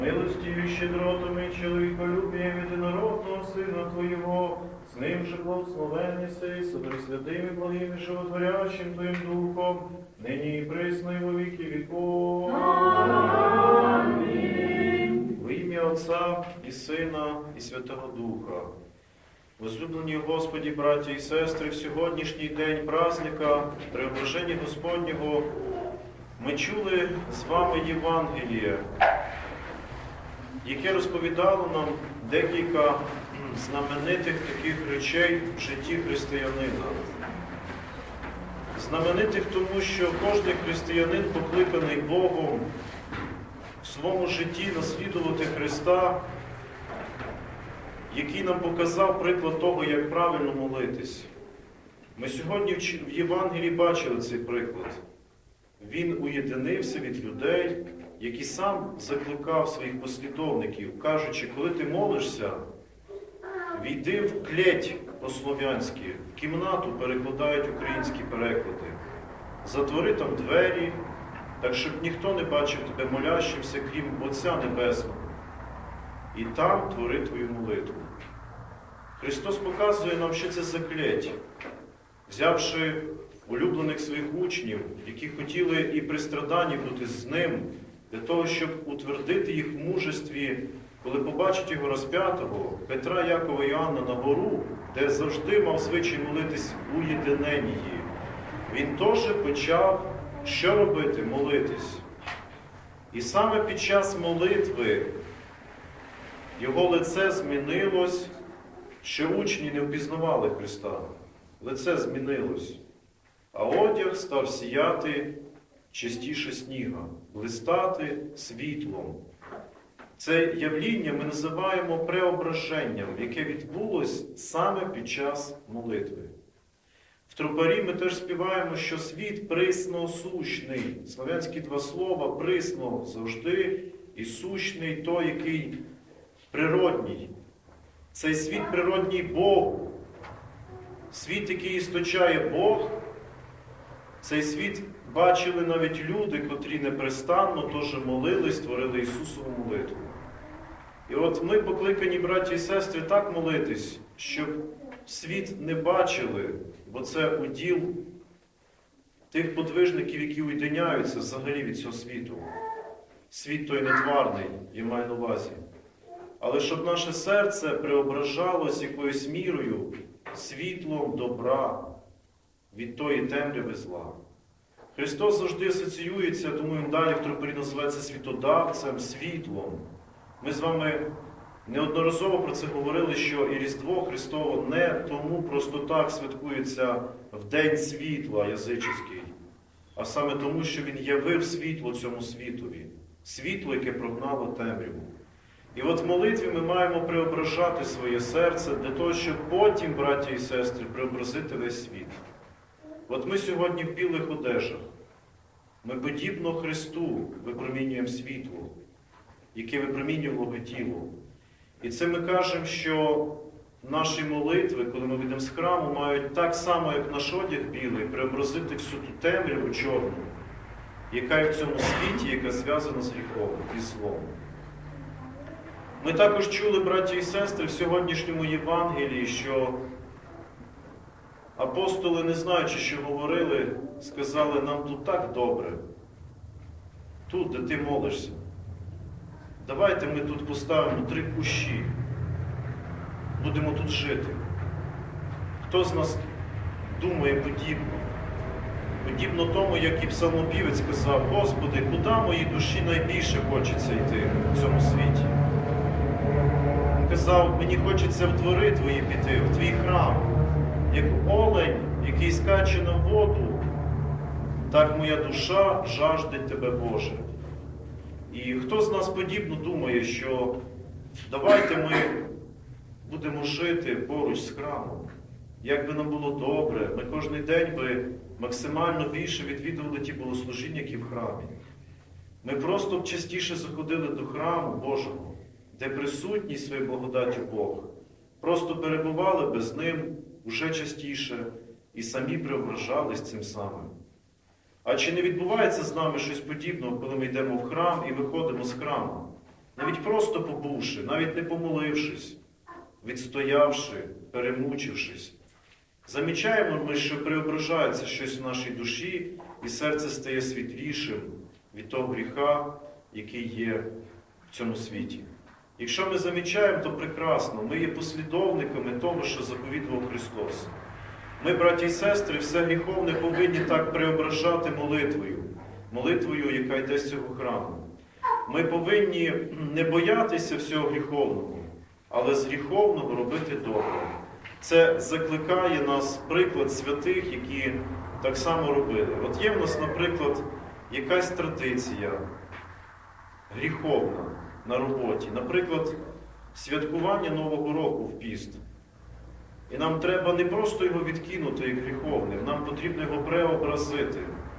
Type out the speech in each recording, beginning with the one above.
Милостью и щедротами человеколюбием единородного Сына Твоего, с Ним же благословенный сей, со пресвятым и благим и животворящим Твоим Духом, ныне и пресно и во веки веков. Аминь. Во ім'я Отця і Сина, і Святого Духа. Возлюблені Господі, браті і сестри, в сьогоднішній день праздника, Преображення Господнього, ми чули з вами Євангеліє, яке розповідало нам декілька знаменитих таких речей в житті християнина. Знаменитих тому, що кожен християнин покликаний Богом в своєму житті наслідувати Христа, який нам показав приклад того, як правильно молитись. Ми сьогодні в Євангелії бачили цей приклад. Він уєдинився від людей, який сам закликав своїх послідовників, кажучи, коли ти молишся, війди в клеть по-слов'янськи, в кімнату, перекладають українські переклади. Затвори там двері, так щоб ніхто не бачив тебе молящимся, крім Отця Небесного. І там твори твою молитву. Христос показує нам, що це за клеть. Взявши улюблених своїх учнів, які хотіли і при страданні бути з ним, для того, щоб утвердити їх в мужестві, коли побачать його розп'ятого, Петра, Якова і Іоанна на гору, де завжди мав звичай молитись у уєдиненні. Він теж почав, що робити? Молитись. І саме під час молитви його лице змінилось, що учні не впізнавали Христа. Лице змінилось, а одяг став сіяти чистіше сніга, блистати світлом. Це явління ми називаємо преображенням, яке відбулось саме під час молитви. В тропарі ми теж співаємо, що світ присно сущний. Слов'янські два слова присно завжди і сущний той, який природній. Цей світ природній Богу. Світ, який істочає Бог, цей світ бачили навіть люди, котрі непрестанно теж молились, творили Ісусову молитву. І от ми покликані, браті і сестри, так молитись, щоб світ не бачили, бо це уділ тих подвижників, які уєдиняються взагалі від цього світу. Світ той нетварний, я маю на увазі. Але щоб наше серце преображалось якоюсь мірою, світлом добра від тої темряви зла. Христос завжди асоціюється, думаю, далі в тропарі називається світодавцем, світлом. Ми з вами неодноразово про це говорили, що і Різдво Христово не тому просто так святкується в День світла язичний, а саме тому, що Він явив світло цьому світові. Світло, яке прогнало темряву. І от в молитві ми маємо преображати своє серце для того, щоб потім, браті і сестри, преобразити весь світ. От ми сьогодні в білих одежах. Ми подібно Христу випромінюємо світло, яке випромінює Боже тіло. І це ми кажемо, що наші молитви, коли ми йдемо з храму, мають так само, як наш одяг білий, преобразити всю ту темряву чорну, яка є в цьому світі, яка зв'язана з гріхом і злом. Ми також чули, браті і сестри, в сьогоднішньому Євангелії, що апостоли, не знаючи, що говорили, сказали, нам тут так добре, тут, де ти молишся. Давайте ми тут поставимо 3 кущі, будемо тут жити. Хто з нас думає подібно? Подібно тому, як і псалмопівець сказав, Господи, куди моїй душі найбільше хочеться йти в цьому світі? Він казав, мені хочеться в двори Твої піти, в Твій храм. Як олень, який скаче на воду, так моя душа жаждить Тебе, Боже. І хто з нас подібно думає, що давайте ми будемо жити поруч з храмом, як би нам було добре, ми кожен день би максимально більше відвідували ті богослужіння, які в храмі. Ми просто б частіше заходили до храму Божого, де присутній своєю благодаттю Бога. Просто перебували би з Ним уже частіше і самі преображались цим самим. А чи не відбувається з нами щось подібного, коли ми йдемо в храм і виходимо з храму? навіть просто побувши, навіть не помолившись, відстоявши, перемучившись, замічаємо ми, що преображається щось в нашій душі, і серце стає світлішим від того гріха, який є в цьому світі. Якщо ми замічаємо, то прекрасно, ми є послідовниками того, що заповідував Христос. Ми, браті і сестри, все гріховне повинні так преображати молитвою, яка йде з цього храму. Ми повинні не боятися всього гріховного, але з гріховного робити добре. Це закликає нас приклад святих, які так само робили. От є в нас, наприклад, якась традиція гріховна на роботі. Наприклад, святкування Нового року в піст. І нам треба не просто його відкинути як гріховним, нам потрібно його преобразити.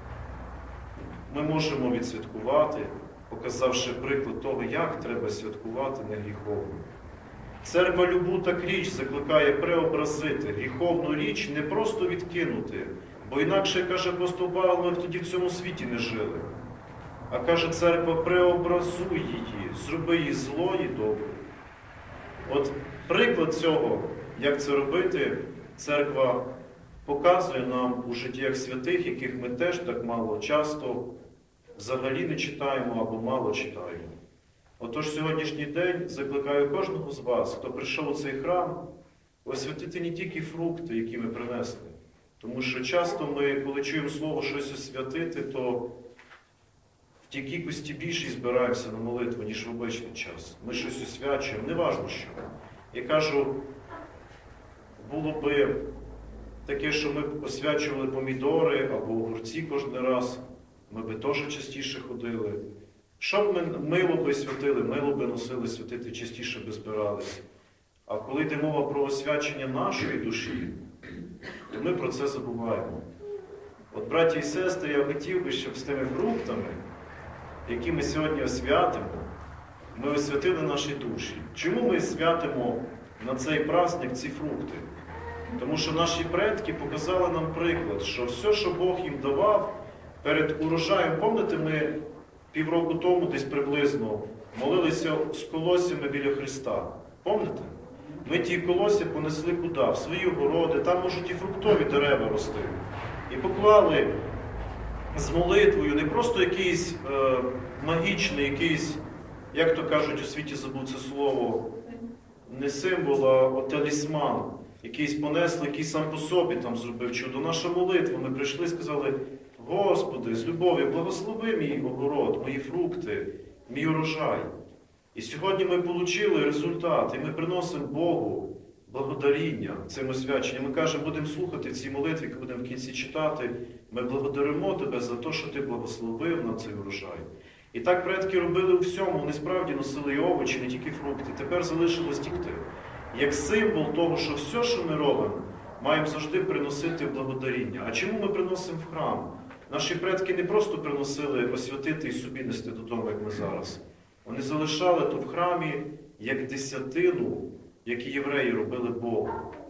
Ми можемо відсвяткувати, показавши приклад того, як треба святкувати негріховно. Церква любу так річ закликає преобразити, гріховну річ не просто відкинути, бо інакше, каже апостол Павло, ми б тоді в цьому світі не жили. А каже церква, преобразуй її, зроби її зло і добре. От приклад цього, як це робити, церква показує нам у життях святих, яких ми теж так мало часто взагалі не читаємо або мало читаємо. Отож, сьогоднішній день закликаю кожного з вас, хто прийшов у цей храм, освятити не тільки фрукти, які ми принесли. Тому що часто ми, коли чуємо слово щось освятити, то в тій кількості більше збираємося на молитву, ніж в обичний час. Ми щось освячуємо, неважно що. Я кажу, було би таке, що ми б освячували помідори або огурці кожен раз, ми би теж частіше ходили. Що б ми мило би святили, мило би носили святити, частіше би збирались. А коли йде мова про освячення нашої душі, то ми про це забуваємо. От, браті і сестри, я хотів би, щоб з тими фруктами, які ми сьогодні освятимо, ми освятили наші душі. Чому ми святимо на цей праздник ці фрукти? Тому що наші предки показали нам приклад, що все, що Бог їм давав перед урожаєм, пам'ятаєте, ми півроку тому десь приблизно молилися з колоссями біля Христа. Пам'ятаєте? Ми ті колосся понесли куди? В свої огороди, там можуть і фруктові дерева рости. І поклали з молитвою не просто якийсь магічний, якийсь, як то кажуть, у світі забув це слово, не символ, а талісман. Якийсь понесли, який сам по собі там зробив чудо. Наша молитва, ми прийшли і сказали, Господи, з любов'ю, благослови мій огород, мої фрукти, мій урожай. І сьогодні ми отримали результат, і ми приносимо Богу благодаріння цим освяченням. Ми кажемо, будемо слухати ці молитви, які будемо в кінці читати. Ми благодаримо Тебе за те, що Ти благословив нам цей урожай. І так предки робили у всьому, вони справді носили і овочі, не тільки фрукти. Тепер залишилось тільки як символ того, що все, що ми робимо, маємо завжди приносити благодаріння. А чому ми приносимо в храм? Наші предки не просто приносили освятити і собі нести додому, як ми зараз. Вони залишали то в храмі як десятину, як і євреї робили Богу.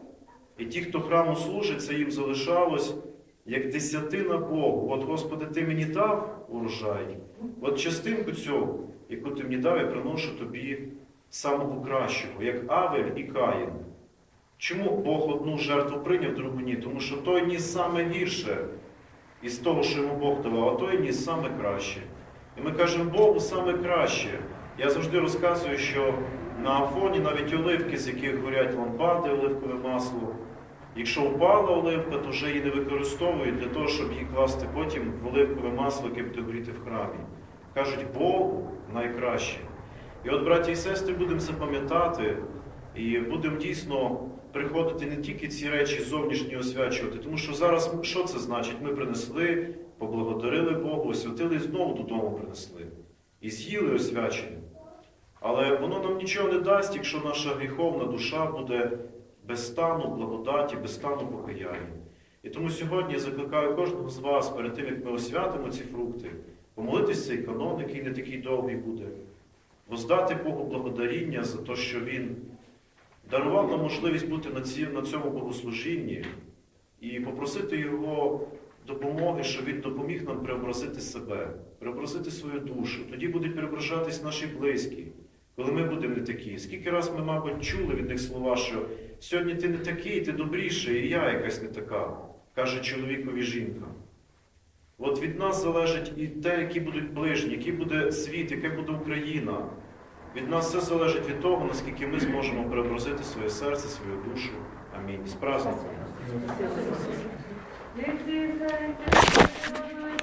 І ті, хто храму служить, це їм залишалось як десятина Богу. От, Господи, Ти мені дав урожай. От частинку цього, яку Ти мені дав, я приношу Тобі самого кращого, як Авель і Каїн. Чому Бог одну жертву прийняв, другу ні? Тому що той ніс саме гірше із того, що йому Бог давав, а той ніс саме краще. І ми кажемо Богу саме краще. Я завжди розказую, що на Афоні навіть оливки, з яких горять лампади, оливкове масло, якщо впала оливка, то вже її не використовують для того, щоб її класти потім в оливкове масло, яке буде горіти в храмі. Кажуть, Богу найкраще. І от, браті і сестри, будемо запам'ятати і будемо дійсно приходити не тільки ці речі зовнішні освячувати, тому що зараз, що це значить? Ми принесли, поблагодарили Богу, освятили і знову додому принесли. І з'їли освячення. Але воно нам нічого не дасть, якщо наша гріховна душа буде без стану благодаті, без стану покаяння. І тому сьогодні я закликаю кожного з вас, перед тим, як ми освятимо ці фрукти, помолитись цей канон, який не такий довгий буде, воздати Богу благодаріння за те, що Він дарував нам можливість бути на цьому богослужінні і попросити Його допомоги, щоб Він допоміг нам преобразити себе, преобразити свою душу. Тоді будуть преображатись наші близькі, коли ми будемо не такі. Скільки раз ми, мабуть, чули від них слова, що сьогодні ти не такий, ти добріший, і я якась не така, каже чоловікові жінка. От від нас залежить і те, які будуть ближні, який буде світ, яка буде Україна. Від нас все залежить від того, наскільки ми зможемо преобразити своє серце, свою душу. Амінь. З праздником!